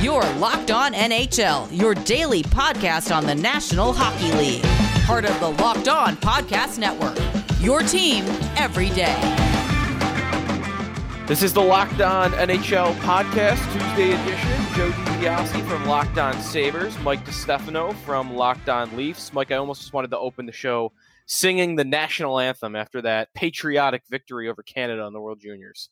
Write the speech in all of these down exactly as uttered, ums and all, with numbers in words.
You're Locked On N H L, your daily podcast on the National Hockey League. Part of the Locked On Podcast Network, your team every day. This is the Locked On N H L podcast, Tuesday edition. Joe DiBiase from Locked On Sabres, Mike DiStefano from Locked On Leafs. Mike, I almost just wanted to open the show singing the national anthem after that patriotic victory over Canada on the World Juniors.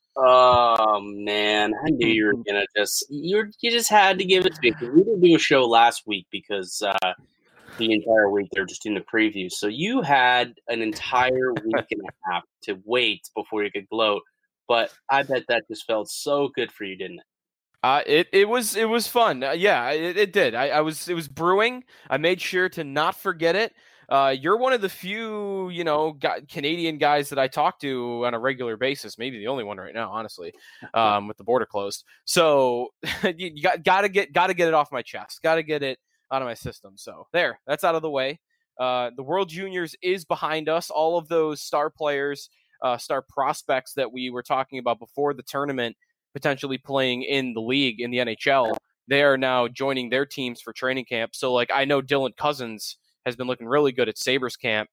Oh man, I knew you were gonna just you you just had to give it to me. We didn't do a show last week because uh, the entire week they're just doing the preview. So you had an entire week and a half to wait before you could gloat. But I bet that just felt so good for you, didn't it? Uh, it it was it was fun. Uh, yeah, it, it did. I, I was it was brewing. I made sure to not forget it. Uh, you're one of the few, you know, Canadian guys that I talk to on a regular basis. Maybe the only one right now, honestly, um, with the border closed. So you, you got got to get got to get it off my chest. Got to get it out of my system. So there, that's out of the way. Uh, the World Juniors is behind us. All of those star players, uh, star prospects that we were talking about before the tournament, potentially playing in the league in the N H L, they are now joining their teams for training camp. So, like, I know Dylan Cousins has been looking really good at Sabres camp.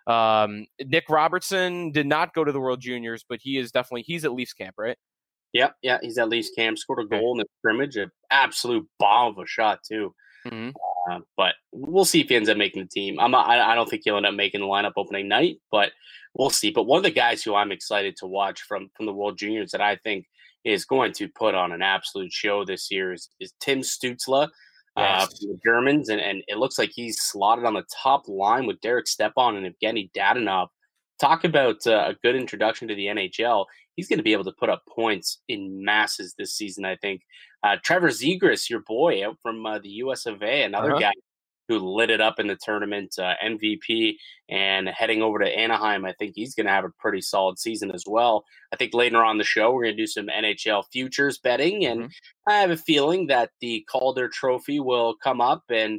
Um, Nick Robertson did not go to the World Juniors, but he is definitely, he's at Leafs camp, right? Yeah, yeah, he's at Leafs camp, scored a goal in the scrimmage, an absolute bomb of a shot, too. Mm-hmm. Uh, but we'll see if he ends up making the team. I'm not, I, I don't think he'll end up making the lineup opening night, but we'll see. But one of the guys who I'm excited to watch from, from the World Juniors that I think is going to put on an absolute show this year is, is Tim Stützle. Yes. Uh, from the Germans, and, and it looks like he's slotted on the top line with Derek Stepan and Evgeny Dadonov. Talk about uh, a good introduction to the N H L. He's going to be able to put up points in masses this season, I think. Uh, Trevor Zegras, your boy out from uh, the U S of A, another uh-huh. guy who lit it up in the tournament, uh, M V P, and heading over to Anaheim, I think he's going to have a pretty solid season as well. I think later on the show, we're going to do some N H L futures betting, and mm-hmm. I have a feeling that the Calder Trophy will come up, and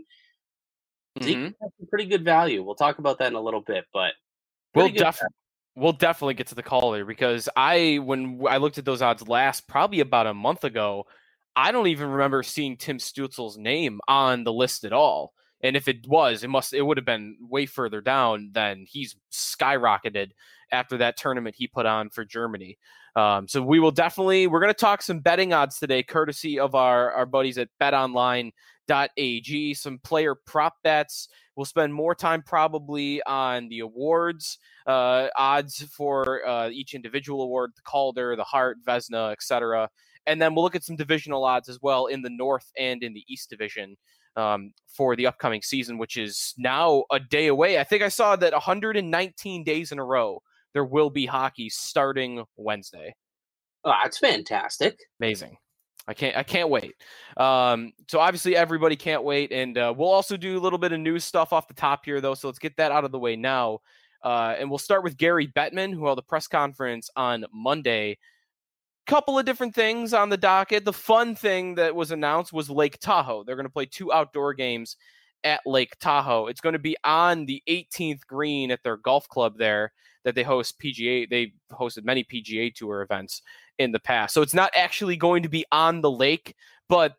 mm-hmm. has some pretty good value. We'll talk about that in a little bit, but we'll definitely we'll definitely get to the Calder, because I when I looked at those odds last, probably about a month ago, I don't even remember seeing Tim Stützle's name on the list at all. And if it was, it must it would have been way further down than he's skyrocketed after that tournament he put on for Germany. Um, so we will definitely, we're going to talk some betting odds today, courtesy of our, our buddies at bet online dot a g, some player prop bets. We'll spend more time probably on the awards, uh, odds for uh, each individual award, the Calder, the Hart, Vezina, et cetera. And then we'll look at some divisional odds as well in the North and in the East Division. Um, for the upcoming season, which is now a day away. I think I saw that one hundred nineteen days in a row, there will be hockey starting Wednesday. Oh, that's fantastic. Amazing. I can't, I can't wait. Um, so obviously everybody can't wait. And uh, we'll also do a little bit of news stuff off the top here though. So let's get that out of the way now. Uh, and we'll start with Gary Bettman, who held a press conference on Monday. Couple of different things on the docket. The fun thing that was announced was Lake Tahoe. They're going to play two outdoor games at Lake Tahoe. It's going to be on the eighteenth green at their golf club there that they host P G A. They hosted many P G A Tour events in the past. So it's not actually going to be on the lake, but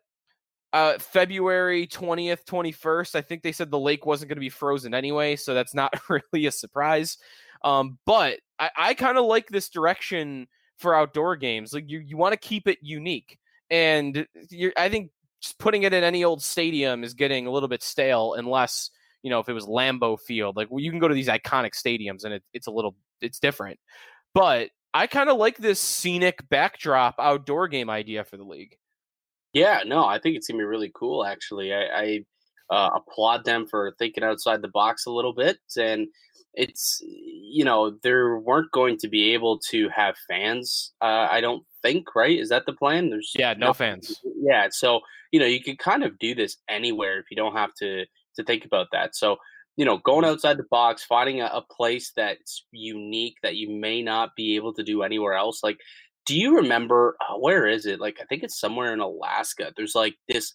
uh, February twentieth, twenty-first, I think they said the lake wasn't going to be frozen anyway. So that's not really a surprise. Um, but I, I kind of like this direction for outdoor games. Like you, you want to keep it unique. And you're, I think just putting it in any old stadium is getting a little bit stale unless, you know, if it was Lambeau Field, like well, you can go to these iconic stadiums and it, it's a little, it's different. But I kind of like this scenic backdrop outdoor game idea for the league. Yeah, no, I think it's going to be really cool, actually. I, I uh, applaud them for thinking outside the box a little bit. And it's, you know, they weren't going to be able to have fans, uh, I don't think, right? Is that the plan? There's Yeah, no fans. Yeah, so, you know, you can kind of do this anywhere if you don't have to, to think about that. So, you know, going outside the box, finding a, a place that's unique that you may not be able to do anywhere else. Like, do you remember, uh, where is it? Like, I think it's somewhere in Alaska. There's like this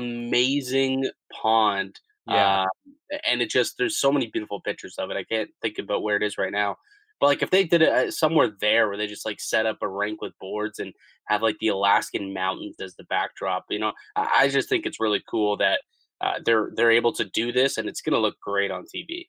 amazing pond. Yeah. Uh, and it just, there's so many beautiful pictures of it. I can't think about where it is right now. But like if they did it somewhere there where they just like set up a rink with boards and have like the Alaskan mountains as the backdrop, you know, I, I just think it's really cool that uh, they're they're able to do this, and it's going to look great on T V.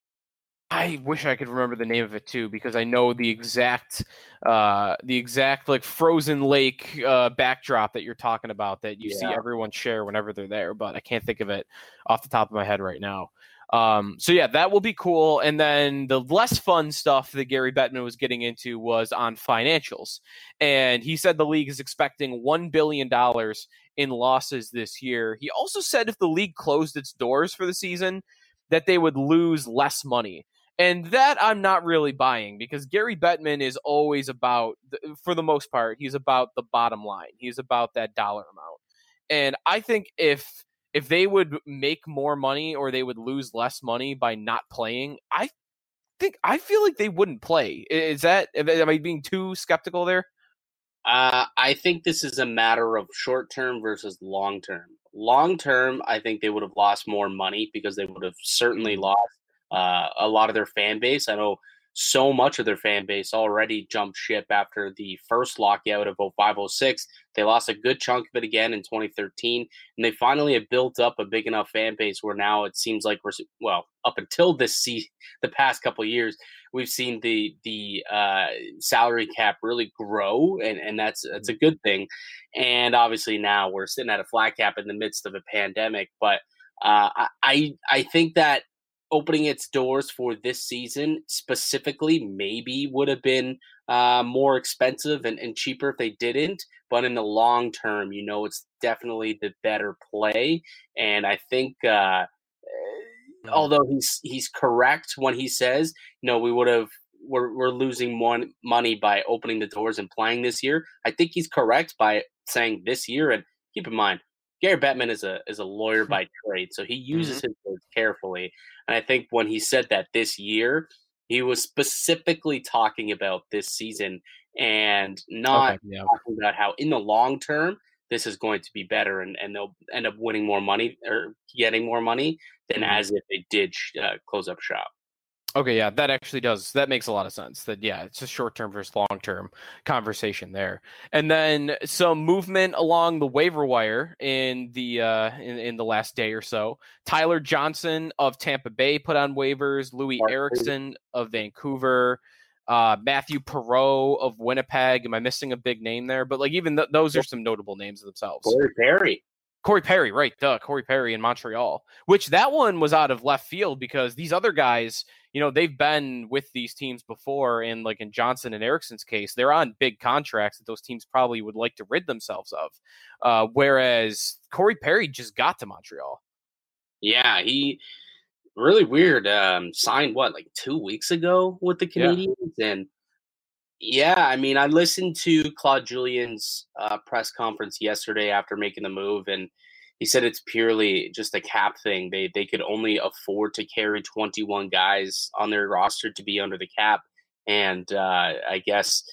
I wish I could remember the name of it too, because I know the exact, uh, the exact like frozen lake uh, backdrop that you're talking about that you Yeah. see everyone share whenever they're there, but I can't think of it off the top of my head right now. Um, so yeah, that will be cool. And then the less fun stuff that Gary Bettman was getting into was on financials, and he said the league is expecting one billion dollars in losses this year. He also said if the league closed its doors for the season, that they would lose less money. And that I'm not really buying, because Gary Bettman is always about, for the most part, he's about the bottom line. He's about that dollar amount. And I think if if they would make more money or they would lose less money by not playing, I think I feel like they wouldn't play. Is that, am I being too skeptical there? Uh, I think this is a matter of short term versus long term. Long term, I think they would have lost more money because they would have certainly lost uh, a lot of their fan base. I know so much of their fan base already jumped ship after the first lockout of oh five oh six. They lost a good chunk of it again in twenty thirteen, and they finally have built up a big enough fan base where now it seems like we're, well, up until this season, the past couple of years, we've seen the the uh, salary cap really grow, and, and that's that's a good thing. And obviously now we're sitting at a flat cap in the midst of a pandemic. But uh, I I think that opening its doors for this season specifically maybe would have been uh, more expensive and, and cheaper if they didn't. But in the long term, you know, it's definitely the better play. And I think uh, although he's he's correct when he says, you know, we would have we're we're losing more money by opening the doors and playing this year. I think he's correct by saying this year. And keep in mind, Gary Bettman is a is a lawyer by trade, so he uses mm-hmm. his words carefully. And I think when he said that this year, he was specifically talking about this season and not okay, yeah. talking about how in the long term this is going to be better and, and they'll end up winning more money or getting more money than mm-hmm. as if they did uh, close up shop. Okay, yeah, that actually does. That makes a lot of sense. That, yeah, it's a short-term versus long-term conversation there. And then some movement along the waiver wire in the uh, in, in the last day or so. Tyler Johnson of Tampa Bay put on waivers. Louis Mark Erickson of Vancouver. Uh, Matthew Perreault of Winnipeg. Am I missing a big name there? But, like, even th- those are some notable names themselves. Corey Perry. Corey Perry, right, duh, Corey Perry in Montreal, which that one was out of left field because these other guys, you know, they've been with these teams before, and like in Johnson and Erickson's case, they're on big contracts that those teams probably would like to rid themselves of, uh, whereas Corey Perry just got to Montreal. Yeah, he really weird, um, signed, what, like two weeks ago with the Canadiens, yeah. and yeah, I mean, I listened to Claude Julien's uh, press conference yesterday after making the move, and he said it's purely just a cap thing. They they could only afford to carry twenty-one guys on their roster to be under the cap, and uh, I guess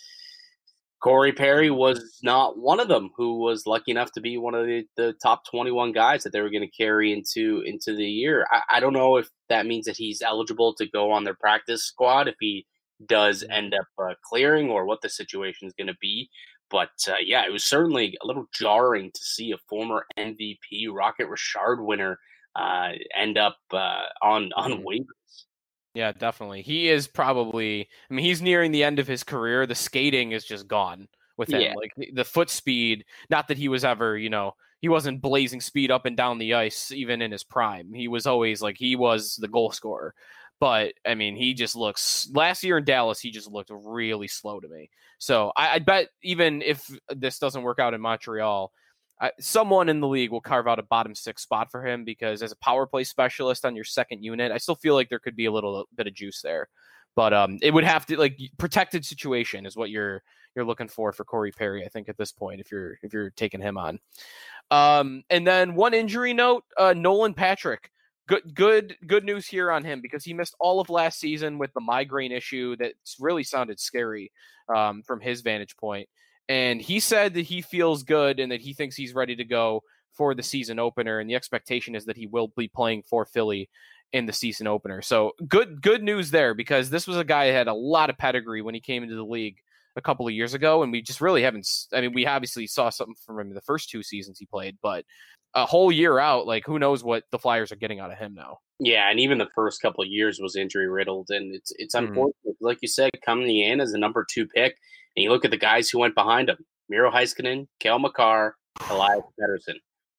Corey Perry was not one of them who was lucky enough to be one of the, the top twenty-one guys that they were going to carry into into the year. I, I don't know if that means that he's eligible to go on their practice squad if he does end up uh, clearing or what the situation is going to be. But uh, yeah, it was certainly a little jarring to see a former M V P Rocket Richard winner uh, end up uh, on, on waivers. Yeah, definitely. He is probably, I mean, he's nearing the end of his career. The skating is just gone with him. Yeah. Like the, the foot speed, not that he was ever, you know, he wasn't blazing speed up and down the ice even in his prime. He was always like, he was the goal scorer. But, I mean, he just looks – last year in Dallas, he just looked really slow to me. So, I, I bet even if this doesn't work out in Montreal, I, someone in the league will carve out a bottom six spot for him because as a power play specialist on your second unit, I still feel like there could be a little bit of juice there. But um, it would have to – like, protected situation is what you're you're looking for for Corey Perry, I think, at this point, if you're if you're taking him on. Um, and then one injury note, uh, Nolan Patrick. Good, good, good news here on him because he missed all of last season with the migraine issue that really sounded scary um, from his vantage point. And he said that he feels good and that he thinks he's ready to go for the season opener. And the expectation is that he will be playing for Philly in the season opener. So good, good news there, because this was a guy that had a lot of pedigree when he came into the league a couple of years ago. And we just really haven't, I mean, we obviously saw something from him in the first two seasons he played, but a whole year out, like who knows what the Flyers are getting out of him now. Yeah, and even the first couple of years was injury riddled, and it's it's Mhm. unfortunate. Like you said, coming in as a number two pick, and you look at the guys who went behind him: Miro Heiskanen, Cale Makar, Elias Pettersson.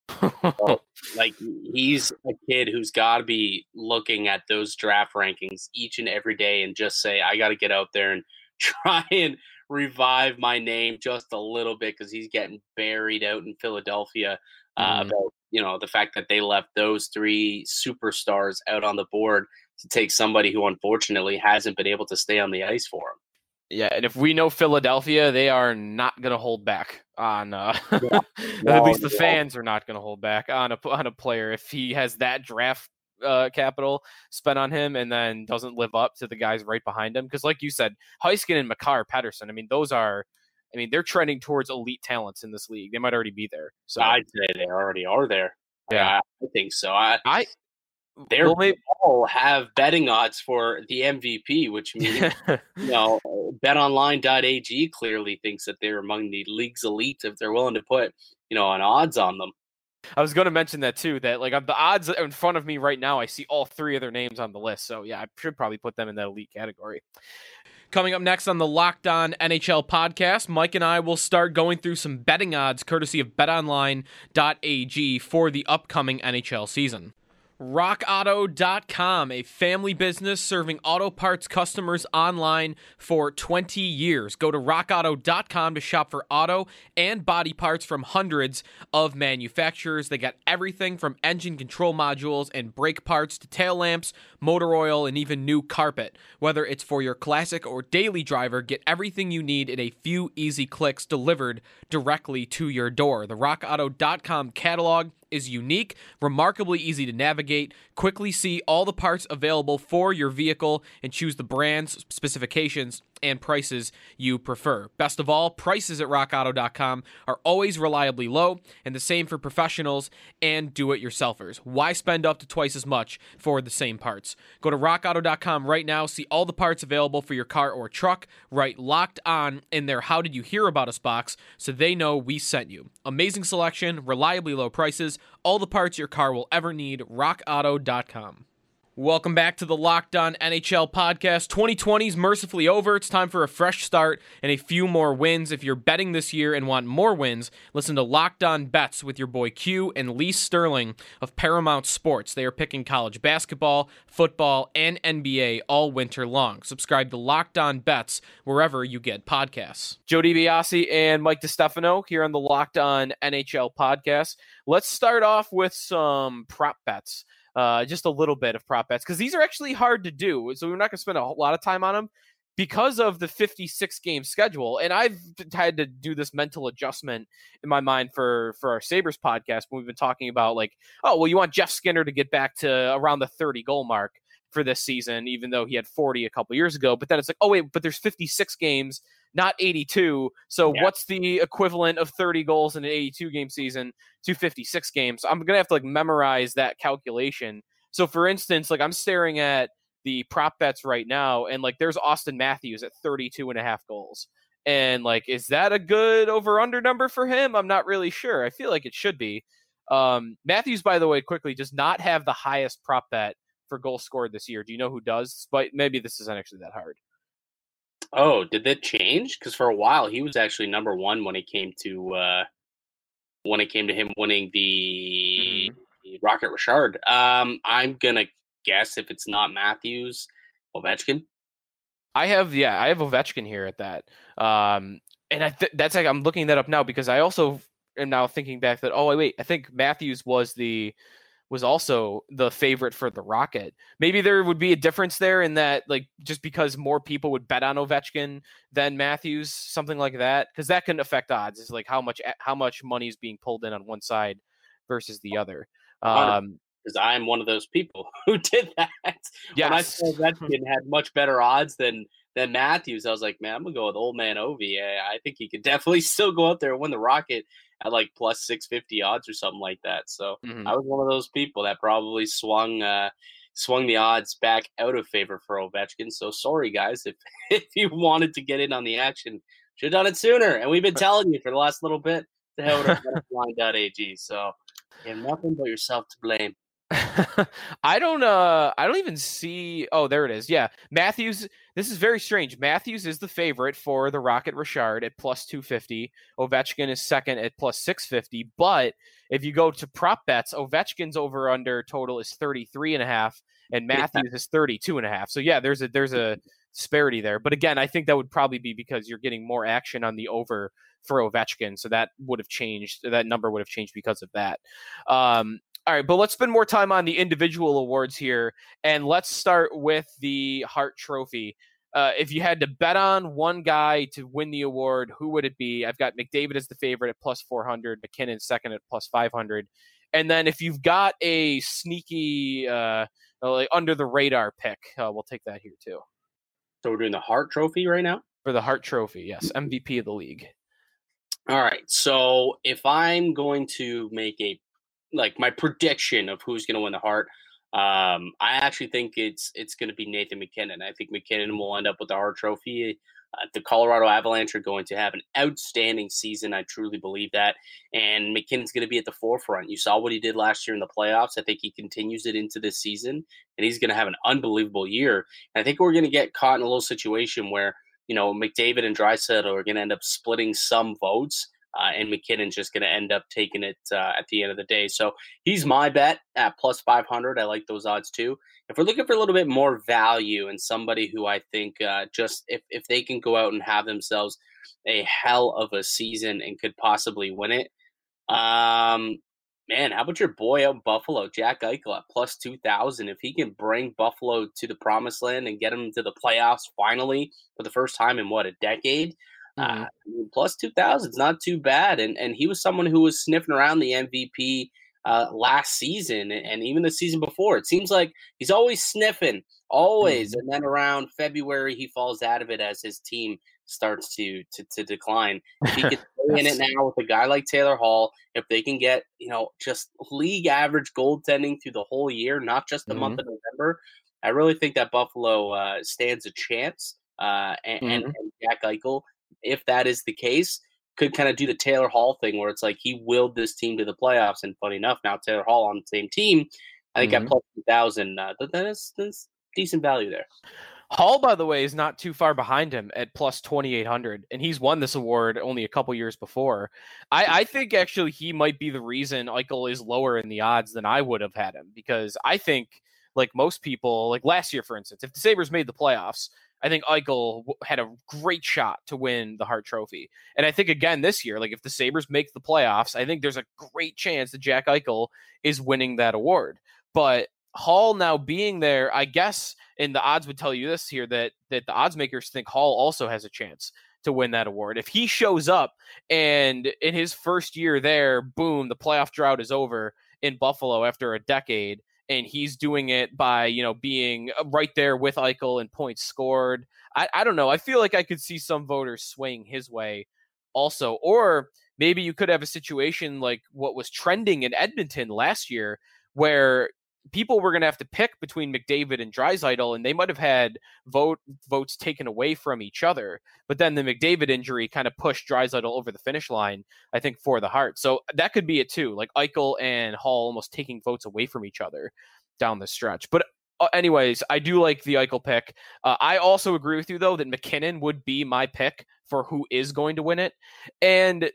So, like, he's a kid who's got to be looking at those draft rankings each and every day and just say, I got to get out there and try and revive my name just a little bit, because he's getting buried out in Philadelphia uh, Mhm. about, you know, the fact that they left those three superstars out on the board to take somebody who unfortunately hasn't been able to stay on the ice for him. Yeah, and if we know Philadelphia, they are not going to hold back on. Uh, Yeah. at No, least the they fans are not going to hold back on a on a player if he has that draft uh, capital spent on him and then doesn't live up to the guys right behind him. Because, like you said, Heiskanen and Makar, Pettersson. I mean, those are. I mean, they're trending towards elite talents in this league. They might already be there. So I'd say they already are there. Yeah. I, I think so. I, I They're well, maybe, all have betting odds for the M V P, which means you know, bet online dot a g clearly thinks that they're among the league's elite if they're willing to put, you know, an odds on them. I was going to mention that too, that like the odds in front of me right now, I see all three of their names on the list. So yeah, I should probably put them in that elite category. Coming up next on the Locked On N H L podcast, Mike and I will start going through some betting odds courtesy of bet online dot a g for the upcoming N H L season. rock auto dot com, a family business serving auto parts customers online for twenty years. Go to rock auto dot com to shop for auto and body parts from hundreds of manufacturers. They got everything from engine control modules and brake parts to tail lamps, motor oil, and even new carpet. Whether it's for your classic or daily driver, get everything you need in a few easy clicks delivered directly to your door. The rock auto dot com catalog is unique, remarkably easy to navigate. Quickly see all the parts available for your vehicle and choose the brands, specifications, and prices you prefer. Best of all, prices at rock auto dot com are always reliably low, and the same for professionals and do-it-yourselfers. Why spend up to twice as much for the same parts? Go to rock auto dot com right now, see all the parts available for your car or truck, write Locked On in their How Did You Hear About Us box so they know we sent you. Amazing selection, reliably low prices, all the parts your car will ever need, rock auto dot com. Welcome back to the Locked On N H L podcast. twenty twenty is mercifully over. It's time for a fresh start and a few more wins. If you're betting this year and want more wins, listen to Locked On Bets with your boy Q and Lee Sterling of Paramount Sports. They are picking college basketball, football, and N B A all winter long. Subscribe to Locked On Bets wherever you get podcasts. Joe DiBiase and Mike DiStefano here on the Locked On N H L podcast. Let's start off with some prop bets. Uh, just a little bit of prop bets, because these are actually hard to do. So we're not going to spend a whole lot of time on them because of the fifty-six game schedule. And I've had to do this mental adjustment in my mind for, for our Sabres podcast when we've been talking about like, oh, well, you want Jeff Skinner to get back to around the thirty goal mark for this season, even though he had forty a couple years ago. But then it's like, oh, wait, but there's fifty-six games, not eighty-two. So yeah. What's the equivalent of thirty goals in an eighty-two game season to fifty-six games? So I'm going to have to like memorize that calculation. So for instance, like I'm staring at the prop bets right now, and like there's Austin Matthews at thirty-two and a half goals. And like, is that a good over under number for him? I'm not really sure. I feel like it should be. Um, Matthews, by the way, quickly does not have the highest prop bet for goals scored this year. Do you know who does? But maybe this isn't actually that hard. Oh, did that change? Because for a while he was actually number one when it came to uh, when it came to him winning the mm-hmm. Rocket Richard. Um, I'm gonna guess if it's not Matthews, Ovechkin. I have yeah, I have Ovechkin here at that. Um, and I th- that's like I'm looking that up now because I also am now thinking back that oh wait, I think Matthews was the was also the favorite for the Rocket. Maybe there would be a difference there in that, like, just because more people would bet on Ovechkin than Matthews, something like that, because that can affect odds. It's like how much how much money is being pulled in on one side versus the other. Um, because I'm one of those people who did that. Yes. When I saw Ovechkin had much better odds than than Matthews, I was like, man, I'm gonna go with old man Ovi. I think he could definitely still go out there and win the Rocket at like plus six fifty odds or something like that. So mm-hmm. I was one of those people that probably swung uh, swung the odds back out of favor for Ovechkin. So sorry, guys, if if you wanted to get in on the action, should have done it sooner. And we've been telling you for the last little bit to head over to betonline dot a g. So you have nothing but yourself to blame. I don't uh I don't even see oh there it is. Yeah. Matthews, this is very strange. Matthews is the favorite for the Rocket Richard at plus two fifty. Ovechkin is second at plus six fifty. But if you go to prop bets, Ovechkin's over under total is thirty-three and a half and Matthews is thirty-two and a half. So yeah, there's a there's a disparity there. But again, I think that would probably be because you're getting more action on the over for Ovechkin. So that would have changed. That number would have changed because of that. Um All right, but let's spend more time on the individual awards here, and let's start with the Hart Trophy. Uh, if you had to bet on one guy to win the award, who would it be? I've got McDavid as the favorite at plus four hundred, McKinnon second at plus five hundred. And then if you've got a sneaky, uh, like under the radar pick, uh, we'll take that here too. So we're doing the Hart Trophy right now? For the Hart Trophy, yes, M V P of the league. All right, so if I'm going to make a like my prediction of who's going to win the Hart, um, I actually think it's it's going to be Nathan McKinnon. I think McKinnon will end up with the Hart Trophy. Uh, the Colorado Avalanche are going to have an outstanding season. I truly believe that. And McKinnon's going to be at the forefront. You saw what he did last year in the playoffs. I think he continues it into this season, and he's going to have an unbelievable year. And I think we're going to get caught in a little situation where, you know, McDavid and Draisaitl are going to end up splitting some votes. Uh, and McKinnon's just going to end up taking it uh, at the end of the day. So he's my bet at plus five hundred. I like those odds too. If we're looking for a little bit more value and somebody who I think uh, just if, if they can go out and have themselves a hell of a season and could possibly win it, um, man, how about your boy out in Buffalo, Jack Eichel at plus two thousand? If he can bring Buffalo to the promised land and get them to the playoffs finally for the first time in, what, a decade? Mm-hmm. Uh, plus two thousand is not too bad. And and he was someone who was sniffing around the M V P uh, last season and even the season before. It seems like he's always sniffing, always. Mm-hmm. And then around February, he falls out of it as his team starts to to, to decline. If he could stay in it now with a guy like Taylor Hall, if they can get, you know, just league average goaltending through the whole year, not just the mm-hmm. month of November, I really think that Buffalo uh, stands a chance. Uh, and, mm-hmm. and, and Jack Eichel, if that is the case, could kind of do the Taylor Hall thing where it's like he willed this team to the playoffs. And funny enough, now Taylor Hall on the same team, I think mm-hmm. at plus two thousand, uh, that is, that's decent value there. Hall, by the way, is not too far behind him at plus twenty-eight hundred, and he's won this award only a couple years before. I, I think actually he might be the reason Eichel is lower in the odds than I would have had him, because I think, like most people, like last year, for instance, if the Sabres made the playoffs, I think Eichel had a great shot to win the Hart Trophy. And I think, again, this year, like if the Sabres make the playoffs, I think there's a great chance that Jack Eichel is winning that award. But Hall now being there, I guess, and the odds would tell you this here, that that the odds makers think Hall also has a chance to win that award. If he shows up and in his first year there, boom, the playoff drought is over in Buffalo after a decade, and he's doing it by, you know, being right there with Eichel and points scored. I, I don't know. I feel like I could see some voters swaying his way also. Or maybe you could have a situation like what was trending in Edmonton last year, where people were going to have to pick between McDavid and Draisaitl, and they might have had vote votes taken away from each other. But then the McDavid injury kind of pushed Draisaitl over the finish line, I think, for the Hart. So that could be it too, like Eichel and Hall almost taking votes away from each other down the stretch. But uh, anyways, I do like the Eichel pick. Uh, I also agree with you, though, that McKinnon would be my pick for who is going to win it. And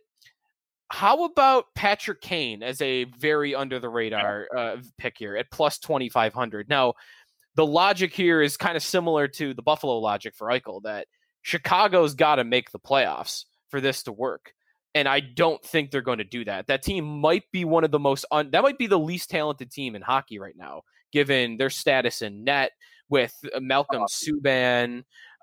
how about Patrick Kane as a very under the radar uh, pick here at plus twenty-five hundred? Now, the logic here is kind of similar to the Buffalo logic for Eichel, that Chicago's got to make the playoffs for this to work. And I don't think they're going to do that. That team might be one of the most, un- that might be the least talented team in hockey right now, given their status in net with Malcolm oh. Subban,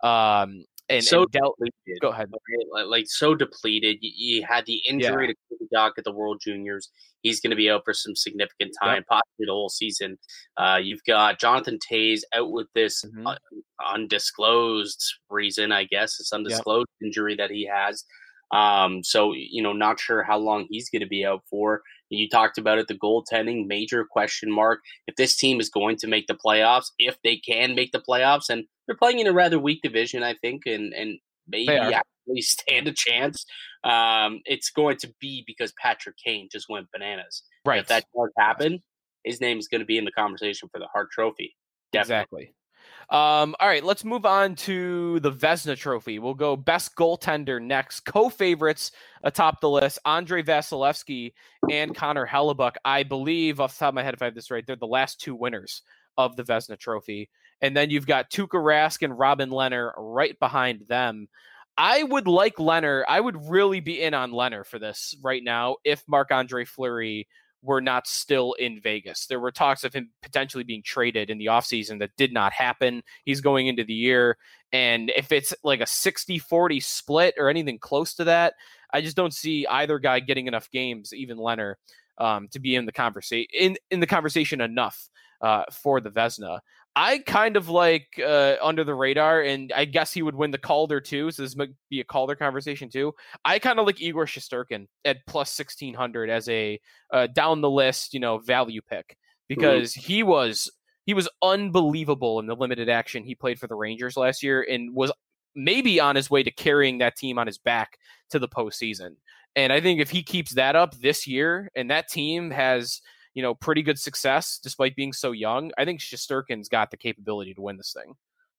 um, And, so and Del- depleted. Go ahead. Like, like so depleted. You, you had the injury yeah. to Doc at the World Juniors. He's going to be out for some significant time, yep. possibly the whole season. Uh, you've got Jonathan Toews out with this mm-hmm. uh, undisclosed reason, I guess. It's undisclosed yep. injury that he has. Um, so, you know, not sure how long he's going to be out for. You talked about it, the goaltending, major question mark. If this team is going to make the playoffs, if they can make the playoffs, and they're playing in a rather weak division, I think, and, and maybe actually stand a chance, um, it's going to be because Patrick Kane just went bananas. Right. If that does happen, his name is going to be in the conversation for the Hart Trophy. Definitely. Exactly. Um, all right, let's move on to the Vezina Trophy. We'll go best goaltender next. Co-favorites atop the list, Andrei Vasilevsky and Connor Hellebuyck. I believe, off the top of my head, if I have this right, they're the last two winners of the Vezina Trophy. And then you've got Tuukka Rask and Robin Lehner right behind them. I would like Lehner. I would really be in on Lehner for this right now if Marc-Andre Fleury were not still in Vegas. There were talks of him potentially being traded in the offseason that did not happen. He's going into the year. And if it's like a sixty forty split or anything close to that, I just don't see either guy getting enough games, even Lehner, um, to be in the conversation in, in the conversation enough uh, for the Vezina. I kind of like uh, under the radar, and I guess he would win the Calder too. So this might be a Calder conversation too. I kind of like Igor Shesterkin at plus sixteen hundred as a uh, down the list, you know, value pick because mm-hmm. he was he was unbelievable in the limited action he played for the Rangers last year and was maybe on his way to carrying that team on his back to the postseason. And I think if he keeps that up this year, and that team has, you know, pretty good success despite being so young, I think Shesterkin's got the capability to win this thing.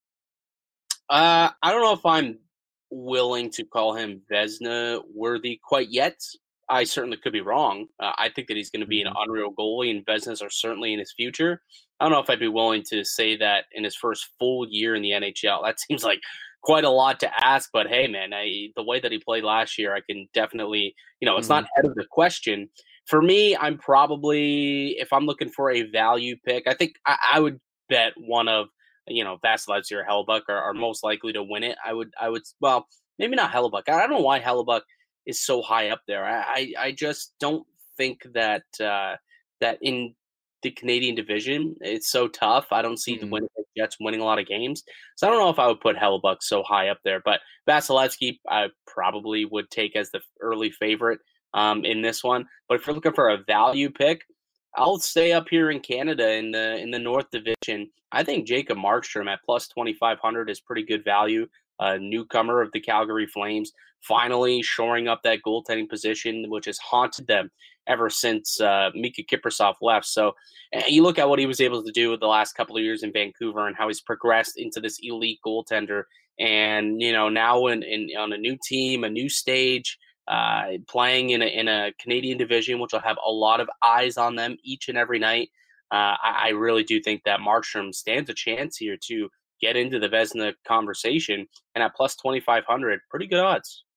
Uh, I don't know if I'm willing to call him Vezina worthy quite yet. I certainly could be wrong. Uh, I think that he's going to be an unreal goalie, and Vezinas are certainly in his future. I don't know if I'd be willing to say that in his first full year in the N H L. That seems like quite a lot to ask, but hey, man, I, the way that he played last year, I can definitely, you know, it's mm-hmm. not out of the question. For me, I'm probably, if I'm looking for a value pick, I think I, I would bet one of, you know, Vasilevsky or Hellebuyck are, are most likely to win it. I would, I would, well, maybe not Hellebuyck. I don't know why Hellebuyck is so high up there. I, I, I just don't think that uh, that in the Canadian division, it's so tough. I don't see mm-hmm. the Winnipeg Jets winning a lot of games. So I don't know if I would put Hellebuyck so high up there, but Vasilevsky I probably would take as the early favorite um, in this one. But if you're looking for a value pick, I'll stay up here in Canada in the in the North Division. I think Jacob Markstrom at plus twenty-five hundred is pretty good value. A newcomer of the Calgary Flames, finally shoring up that goaltending position, which has haunted them ever since uh, Mika Kiprasov left. So you look at what he was able to do with the last couple of years in Vancouver and how he's progressed into this elite goaltender. And, you know, now in, in on a new team, a new stage, uh, playing in a, in a Canadian division, which will have a lot of eyes on them each and every night. Uh, I, I really do think that Markstrom stands a chance here to get into the Vezina conversation, and at plus twenty-five hundred, pretty good odds.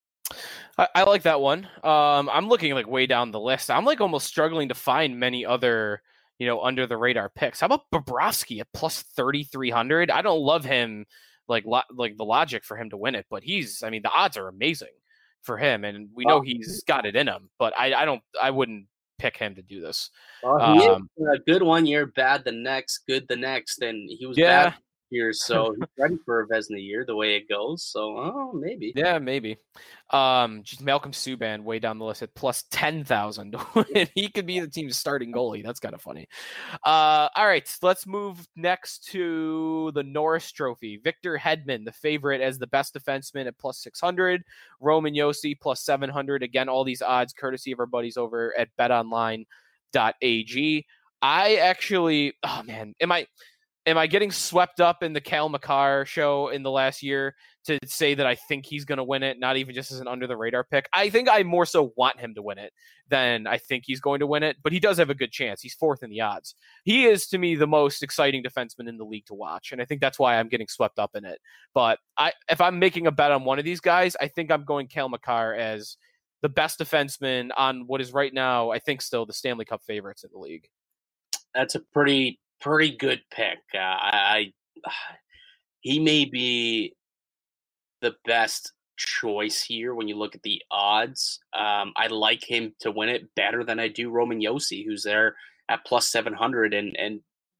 I, I like that one. Um, I'm looking like way down the list. I'm like almost struggling to find many other, you know, under the radar picks. How about Bobrovsky at plus thirty-three hundred? I don't love him, like, lo- like the logic for him to win it, but he's, I mean, the odds are amazing for him, and we know he's got it in him, but I, I don't, I wouldn't pick him to do this. Well, he um, is uh, good one year, bad the next, good the next, and he was yeah. bad year, so he's ready for a Vezina year the way it goes. So, oh, maybe. Yeah, maybe. Um, just Malcolm Subban way down the list at plus ten thousand. He could be the team's starting goalie. That's kind of funny. Uh, all right, let's move next to the Norris Trophy. Victor Hedman, the favorite as the best defenseman at plus six hundred. Roman Josi plus seven hundred. Again, all these odds courtesy of our buddies over at bet online dot a g. I actually, oh man, am I... Am I getting swept up in the Cale Makar show in the last year to say that I think he's going to win it, not even just as an under-the-radar pick? I think I more so want him to win it than I think he's going to win it, but he does have a good chance. He's fourth in the odds. He is, to me, the most exciting defenseman in the league to watch, and I think that's why I'm getting swept up in it. But I, if I'm making a bet on one of these guys, I think I'm going Cale Makar as the best defenseman on what is right now, I think still the Stanley Cup favorites in the league. That's a pretty... Pretty good pick. Uh, I, I he may be the best choice here when you look at the odds. Um, I like him to win it better than I do Roman Josi, who's there at plus seven hundred. And and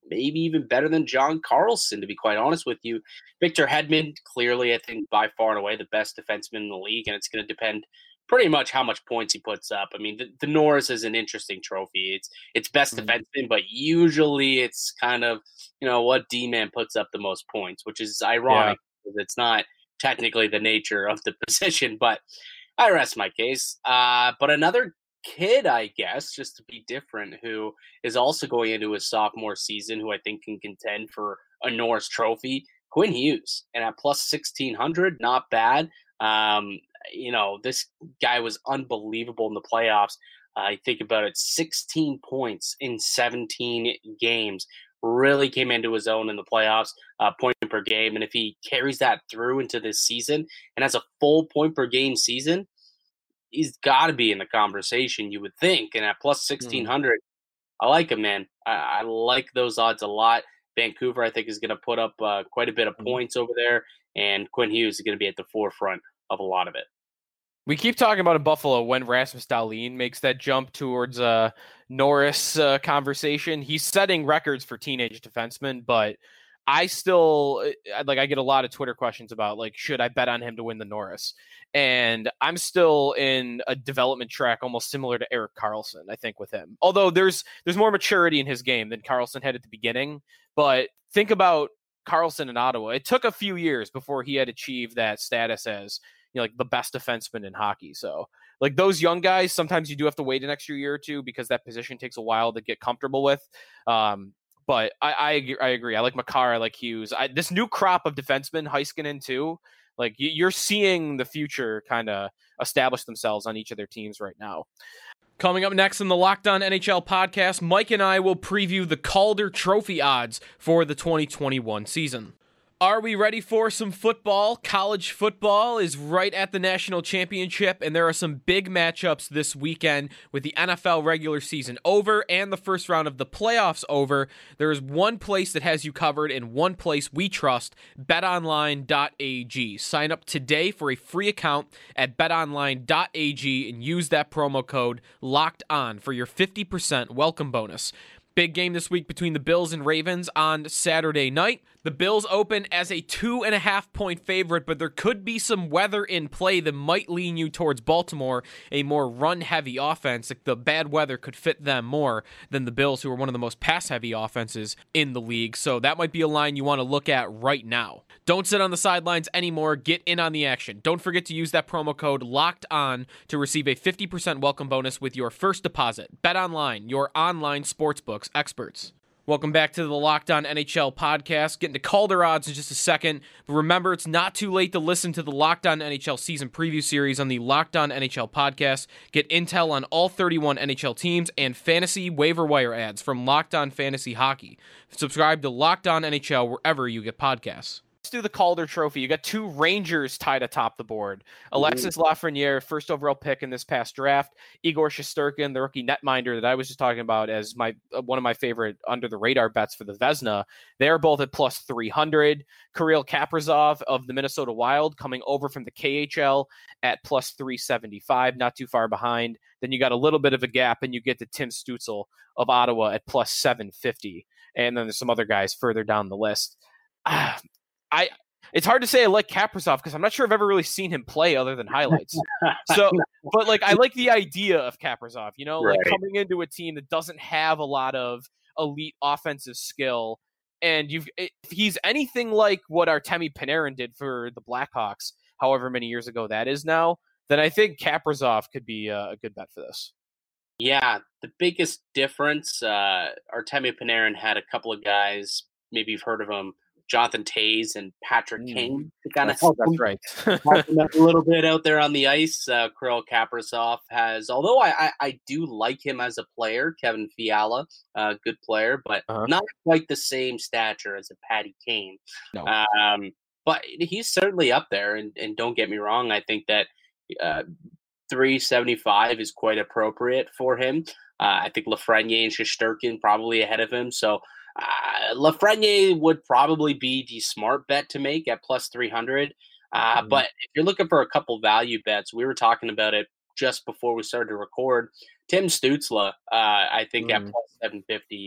maybe even better than John Carlson, to be quite honest with you. Victor Hedman, clearly, I think, by far and away the best defenseman in the league, and it's going to depend pretty much how much points he puts up. I mean, the, the Norris is an interesting trophy. It's it's best mm-hmm. defenseman, but usually it's kind of, you know, what D-man puts up the most points, which is ironic yeah. because it's not technically the nature of the position, but I rest my case. Uh, but another kid, I guess, just to be different, who is also going into his sophomore season, who I think can contend for a Norris trophy, Quinn Hughes. And at plus sixteen hundred, not bad. Um, you know, this guy was unbelievable in the playoffs. I uh, think about it, sixteen points in seventeen games. Really came into his own in the playoffs, uh, point per game. And if he carries that through into this season and has a full point per game season, he's got to be in the conversation, you would think. And at plus sixteen hundred, mm. I like him, man. I, I like those odds a lot. Vancouver, I think, is going to put up uh, quite a bit of points over there. And Quinn Hughes is going to be at the forefront of a lot of it. We keep talking about in Buffalo when Rasmus Dahlin makes that jump towards a uh, Norris uh, conversation. He's setting records for teenage defensemen, but I still like I get a lot of Twitter questions about like, should I bet on him to win the Norris? And I'm still in a development track almost similar to Erik Karlsson, I think, with him. Although there's there's more maturity in his game than Karlsson had at the beginning. But think about Karlsson in Ottawa. It took a few years before he had achieved that status as, you know, like the best defenseman in hockey. So like those young guys, sometimes you do have to wait an extra year or two because that position takes a while to get comfortable with. Um, but I, I, I agree. I like Makar. I like Hughes. I, this new crop of defensemen, Heiskanen too, like you're seeing the future kind of establish themselves on each of their teams right now. Coming up next in the Locked On N H L podcast, Mike and I will preview the Calder Trophy odds for the twenty twenty-one season. Are we ready for some football? College football is right at the national championship, and there are some big matchups this weekend with the N F L regular season over and the first round of the playoffs over. There is one place that has you covered and one place we trust, bet online dot a g. Sign up today for a free account at bet online dot a g and use that promo code LOCKEDON for your fifty percent welcome bonus. Big game this week between the Bills and Ravens on Saturday night. The Bills open as a two and a half point favorite, but there could be some weather in play that might lean you towards Baltimore, a more run-heavy offense. Like the bad weather could fit them more than the Bills, who are one of the most pass-heavy offenses in the league. So that might be a line you want to look at right now. Don't sit on the sidelines anymore. Get in on the action. Don't forget to use that promo code LOCKEDON to receive a fifty percent welcome bonus with your first deposit. BetOnline, your online sportsbooks experts. Welcome back to the Locked On N H L podcast. Getting to Calder odds in just a second. But remember, it's not too late to listen to the Locked On N H L season preview series on the Locked On N H L podcast. Get intel on all thirty-one N H L teams and fantasy waiver wire ads from Locked On Fantasy Hockey. Subscribe to Locked On N H L wherever you get podcasts. Let's do the Calder Trophy. You got two Rangers tied atop the board. Alexis Lafreniere, first overall pick in this past draft. Igor Shesterkin, the rookie netminder that I was just talking about as my uh, one of my favorite under-the-radar bets for the Vezina. They're both at plus three hundred. Kirill Kaprizov of the Minnesota Wild coming over from the K H L at plus three seventy-five, not too far behind. Then you got a little bit of a gap, and you get to Tim Stützle of Ottawa at plus seven fifty. And then there's some other guys further down the list. Ah, I it's hard to say I like Kaprizov because I'm not sure I've ever really seen him play other than highlights. So, but like I like the idea of Kaprizov, you know, right. Like coming into a team that doesn't have a lot of elite offensive skill, and you've if he's anything like what Artemi Panarin did for the Blackhawks, however many years ago that is now, then I think Kaprizov could be a, a good bet for this. Yeah, the biggest difference, uh, Artemi Panarin had a couple of guys, maybe you've heard of them, Jonathan Toews and Patrick mm. Kane to kind of help that's him, right. help him a little bit out there on the ice. Uh, Kirill Kaprizov has, although I, I, I do like him as a player, Kevin Fiala, uh, good player, but uh-huh. not quite the same stature as a Patty Kane. No. Um, but he's certainly up there, and, and don't get me wrong, I think that uh, three seventy-five is quite appropriate for him. Uh, I think Lafreniere and Shesterkin probably ahead of him, so Uh, Lafreniere would probably be the smart bet to make at plus three hundred. Uh, mm-hmm. But if you're looking for a couple value bets, we were talking about it just before we started to record. Tim Stützle, uh, I think mm-hmm. at plus seven fifty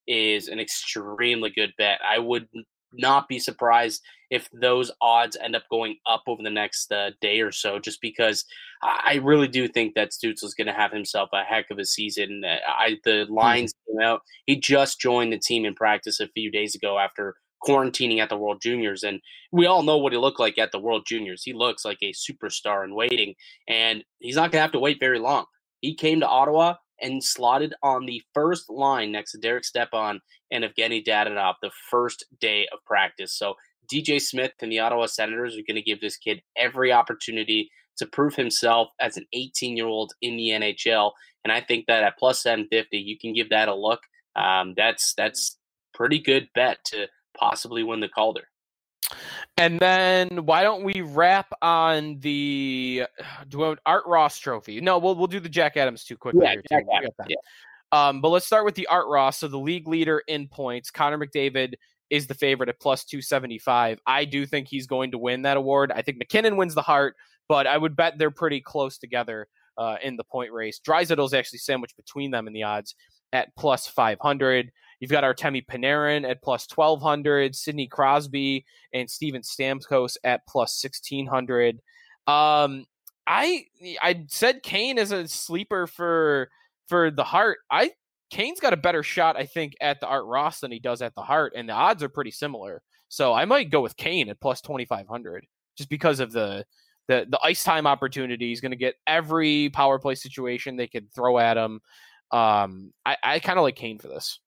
is an extremely good bet. I would not be surprised if those odds end up going up over the next uh, day or so, just because I really do think that Stützle is going to have himself a heck of a season. I the lines came out. He just joined the team in practice a few days ago after quarantining at the World Juniors, and we all know what he looked like at the World Juniors. He looks like a superstar in waiting, and he's not going to have to wait very long. He came to Ottawa and slotted on the first line next to Derek Stepan and Evgeny Dadonov the first day of practice. So D J Smith and the Ottawa Senators are going to give this kid every opportunity to prove himself as an eighteen-year-old in the N H L. And I think that at plus seven fifty, you can give that a look. Um, that's that's pretty good bet to possibly win the Calder. And then why don't we wrap on the do Art Ross Trophy? No, we'll we'll do the Jack Adams too quickly. Yeah, here Jack too. Adams, yeah. Um, but let's start with the Art Ross. So the league leader in points, Connor McDavid, is the favorite at plus two seventy-five. I do think he's going to win that award. I think McKinnon wins the Hart, but I would bet they're pretty close together uh, in the point race. Draisaitl is actually sandwiched between them in the odds at plus five hundred. You've got Artemi Panarin at plus twelve hundred, Sidney Crosby and Steven Stamkos at plus sixteen hundred. Um, I I said Kane is a sleeper for for the Hart. I Kane's got a better shot, I think, at the Art Ross than he does at the Hart, and the odds are pretty similar. So I might go with Kane at plus twenty-five hundred just because of the the the ice time opportunity. He's going to get every power play situation they could throw at him. Um, I, I kind of like Kane for this.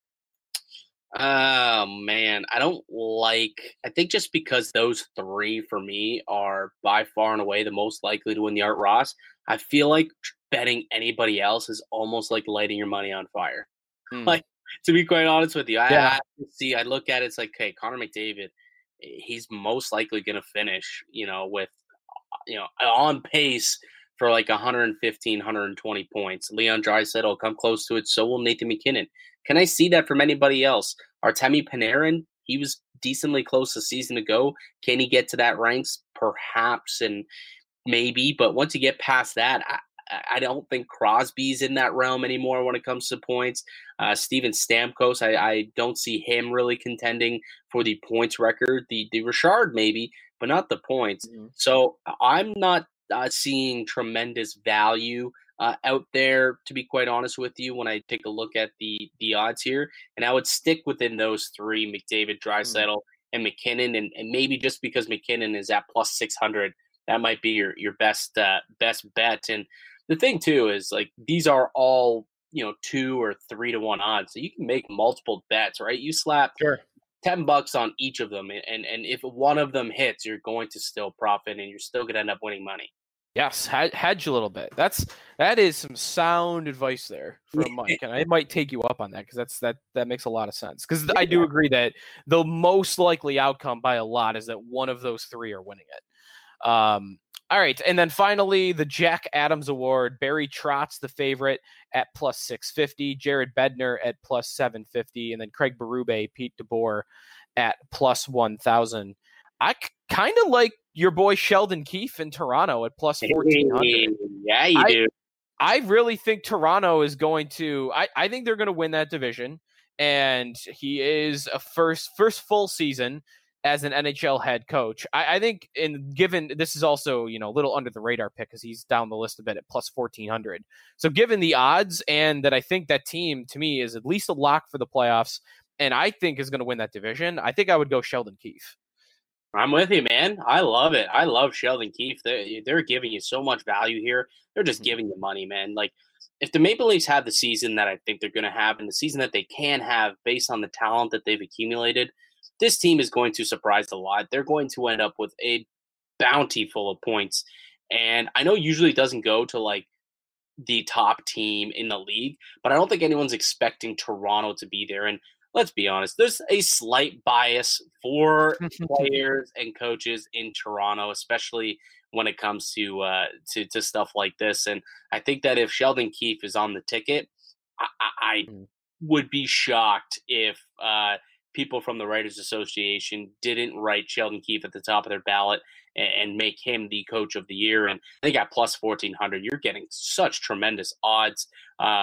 Oh, man. I don't like – I think just because those three for me are by far and away the most likely to win the Art Ross, I feel like betting anybody else is almost like lighting your money on fire. Mm. Like, to be quite honest with you, I, yeah. I see, I look at it, it's like, okay, Connor McDavid, he's most likely going to finish, you know, with, you know, on pace for like one fifteen, one twenty points. Leon Draisaitl will come close to it. So will Nathan McKinnon. Can I see that from anybody else? Artemi Panarin, he was decently close a season ago. Can he get to that ranks? Perhaps, and maybe. But once you get past that, I, I don't think Crosby's in that realm anymore when it comes to points. Uh, Steven Stamkos, I, I don't see him really contending for the points record. The, the Richard maybe, but not the points. Mm-hmm. So I'm not uh, seeing tremendous value Uh, out there, to be quite honest with you, when I take a look at the the odds here. And I would stick within those three, McDavid, Draisaitl, mm. and McKinnon. And, and maybe just because McKinnon is at plus six hundred, that might be your, your best uh, best bet. And the thing, too, is like these are all, you know, two or three to one odds. So you can make multiple bets, right? You slap sure. ten bucks on each of them. And, and if one of them hits, you're going to still profit and you're still going to end up winning money. Yes, hedge a little bit. That's that is some sound advice there from Mike, and I might take you up on that because that's that that makes a lot of sense. Because I do agree that the most likely outcome by a lot is that one of those three are winning it. Um, all right, and then finally the Jack Adams Award. Barry Trotz, the favorite, at plus six fifty. Jared Bednar at plus seven fifty, and then Craig Berube, Pete DeBoer at plus one thousand. I kind of like your boy Sheldon Keefe in Toronto at plus fourteen hundred. Yeah, you I, do. I really think Toronto is going to I, – I think they're going to win that division, and he is a first first full season as an N H L head coach. I, I think in given – this is also, you know, a little under the radar pick because he's down the list a bit at plus fourteen hundred. So given the odds and that I think that team, to me, is at least a lock for the playoffs and I think is going to win that division, I think I would go Sheldon Keefe. I'm with you, man. I love it. I love Sheldon Keefe. They're, they're giving you so much value here. They're just giving you money, man. Like, if the Maple Leafs have the season that I think they're going to have and the season that they can have based on the talent that they've accumulated, this team is going to surprise a lot. They're going to end up with a bounty full of points. And I know usually it doesn't go to, like, the top team in the league, but I don't think anyone's expecting Toronto to be there. And let's be honest, there's a slight bias for players and coaches in Toronto, especially when it comes to, uh, to to stuff like this. And I think that if Sheldon Keefe is on the ticket, I, I would be shocked if uh, people from the Writers Association didn't write Sheldon Keefe at the top of their ballot and, and make him the coach of the year. And I think at plus fourteen hundred, you're getting such tremendous odds. Um,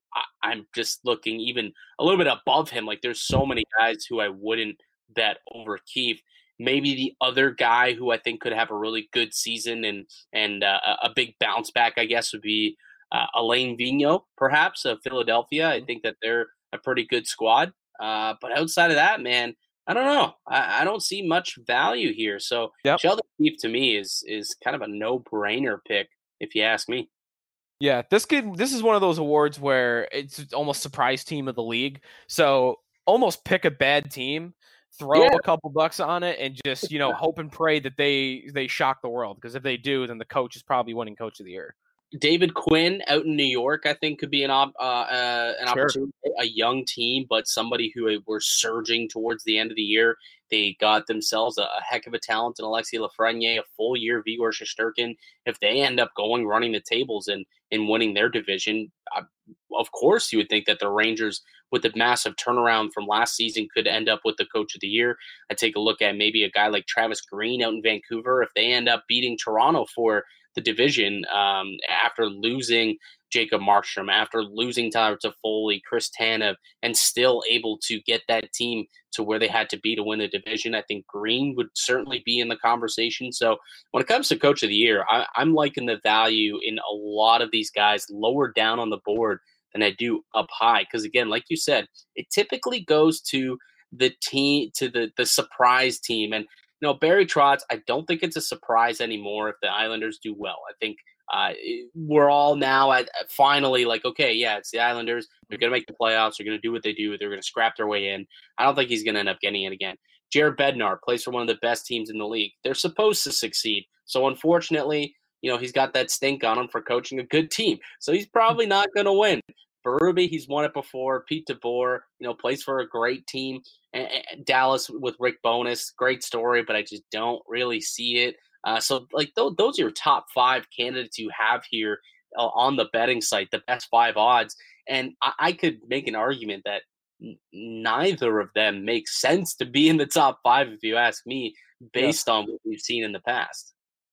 I, I'm just looking even a little bit above him. Like there's so many guys who I wouldn't bet over Keefe. Maybe the other guy who I think could have a really good season and and uh, a big bounce back, I guess, would be uh, Alain Vigneault, perhaps, of Philadelphia. I think that they're a pretty good squad. Uh, but outside of that, man, I don't know. I, I don't see much value here. So Yep. Sheldon Keefe to me is is kind of a no brainer pick, if you ask me. Yeah, this could this is one of those awards where it's almost surprise team of the league. So almost pick a bad team, throw Yeah. a couple bucks on it, and just, you know, hope and pray that they they shock the world. Because if they do, then the coach is probably winning coach of the year. David Quinn out in New York, I think, could be an op- uh, uh, an Sure. opportunity. A young team, but somebody who were surging towards the end of the year. They got themselves a, a heck of a talent in Alexis Lafreniere, a full year of Igor Shesterkin. If they end up going running the tables and, and winning their division, uh, of course you would think that the Rangers, with the massive turnaround from last season, could end up with the coach of the year. I take a look at maybe a guy like Travis Green out in Vancouver. If they end up beating Toronto for the division um, after losing Jacob Markstrom, after losing Tyler Toffoli, Chris Tanev, and still able to get that team to where they had to be to win the division, I think Green would certainly be in the conversation. So when it comes to coach of the year, I, I'm liking the value in a lot of these guys lower down on the board than I do up high. Because again, like you said, it typically goes to the team, to the, the surprise team. And you know, Barry Trotz, I don't think it's a surprise anymore if the Islanders do well. I think uh, we're all now at, at finally like, okay, yeah, it's the Islanders. They're going to make the playoffs. They're going to do what they do. They're going to scrap their way in. I don't think he's going to end up getting it again. Jared Bednar plays for one of the best teams in the league. They're supposed to succeed. So unfortunately, you know, he's got that stink on him for coaching a good team. So he's probably not going to win. Berube, he's won it before. Pete DeBoer, you know, plays for a great team. And, and Dallas with Rick Bowness, great story, but I just don't really see it. Uh, so, like, th- those are your top five candidates you have here uh, on the betting site, the best five odds. And I, I could make an argument that n- neither of them makes sense to be in the top five, if you ask me, based yeah. on what we've seen in the past.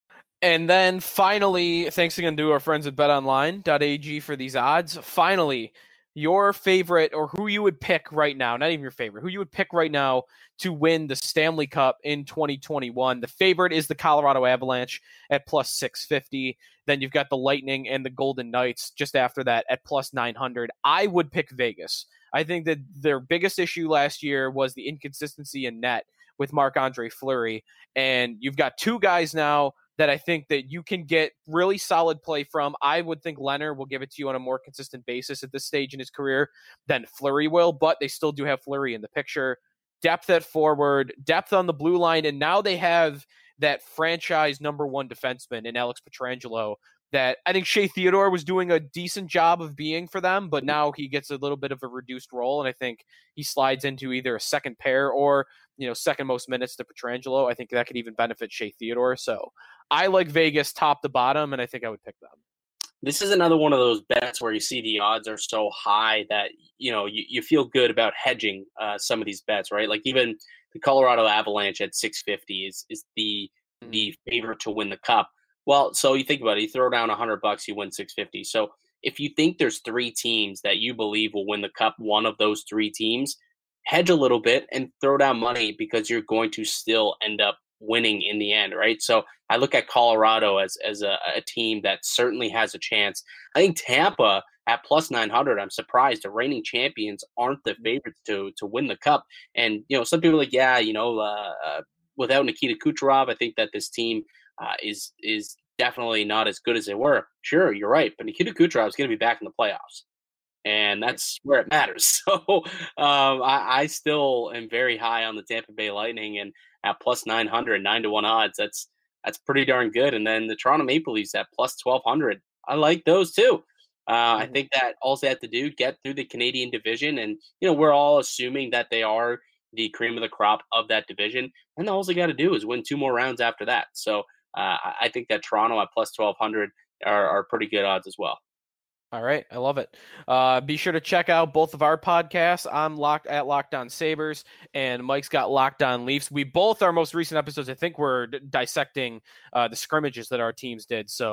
And then finally, thanks again to our friends at bet online dot a g for these odds. Finally, your favorite, or who you would pick right now, not even your favorite, who you would pick right now to win the Stanley Cup in twenty twenty-one. The favorite is the Colorado Avalanche at plus six fifty. Then you've got the Lightning and the Golden Knights just after that at plus nine hundred. I would pick Vegas. I think that their biggest issue last year was the inconsistency in net with Marc-Andre Fleury. And you've got two guys now that I think that you can get really solid play from. I would think Leonard will give it to you on a more consistent basis at this stage in his career than Fleury will, but they still do have Fleury in the picture. Depth at forward, depth on the blue line, and now they have that franchise number one defenseman in Alex Pietrangelo that I think Shea Theodore was doing a decent job of being for them, but now he gets a little bit of a reduced role, and I think he slides into either a second pair or, you know, second most minutes to Pietrangelo. I think that could even benefit Shea Theodore. So I like Vegas top to bottom, and I think I would pick them. This is another one of those bets where you see the odds are so high that, you know, you, you feel good about hedging uh, some of these bets, right? Like even the Colorado Avalanche at six fifty is is the the favorite to win the cup. Well, so you think about it, you throw down one hundred bucks, you win six fifty. So if you think there's three teams that you believe will win the cup, one of those three teams, hedge a little bit and throw down money because you're going to still end up winning in the end, right? So I look at Colorado as as a, a team that certainly has a chance. I think Tampa at plus nine hundred, I'm surprised the reigning champions aren't the favorites to to win the cup. And, you know, some people are like, yeah, you know, uh, uh, without Nikita Kucherov, I think that this team uh, is is definitely not as good as they were. Sure, you're right. But Nikita Kucherov is going to be back in the playoffs. And that's where it matters. So um, I, I still am very high on the Tampa Bay Lightning, and at plus nine hundred, nine to one odds, that's that's pretty darn good. And then the Toronto Maple Leafs at plus twelve hundred, I like those too. Uh, mm-hmm. I think that all they have to do, get through the Canadian division, and you know we're all assuming that they are the cream of the crop of that division, and all they got to do is win two more rounds after that. So uh, I think that Toronto at plus twelve hundred are, are pretty good odds as well. All right. I love it. Uh, be sure to check out both of our podcasts. I'm locked at Locked On Sabres, and Mike's got Locked On Leafs. We both, our most recent episodes, I think we're d- dissecting uh, the scrimmages that our teams did. So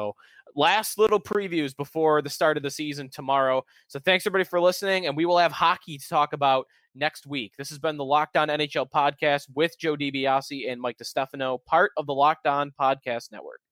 last little previews before the start of the season tomorrow. So thanks everybody for listening, and we will have hockey to talk about next week. This has been the Locked On N H L podcast with Joe DiBiase and Mike DiStefano, part of the Locked On Podcast Network.